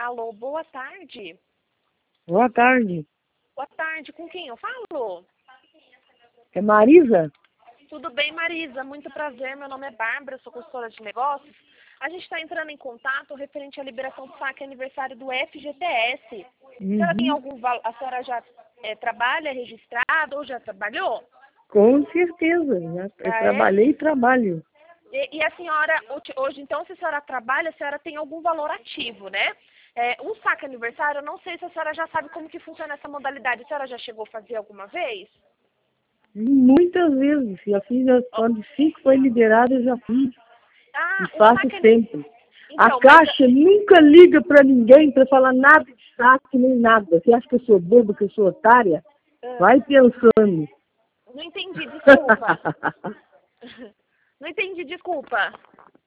Alô, boa tarde. Boa tarde. Boa tarde, com quem eu falo? É Marisa? Tudo bem, Marisa? Muito prazer, meu nome é Bárbara, sou consultora de negócios. A gente está entrando em contato referente à liberação do saque aniversário do FGTS. A senhora tem a senhora já trabalha registrada ou já trabalhou? Com certeza. Eu trabalhei e trabalho. E a senhora, hoje, então, se a senhora trabalha, a senhora tem algum valor ativo, né? Um saque aniversário, eu não sei se a senhora já sabe como que funciona essa modalidade. A senhora já chegou a fazer alguma vez? Muitas vezes. Já fiz, quando 5 foi liberado, eu já fiz. E faço sempre. Então, A Caixa nunca liga para ninguém para falar nada de saque nem nada. Você acha que eu sou bobo, que eu sou otária? Vai pensando. Não entendi, desculpa. Não entendi, desculpa.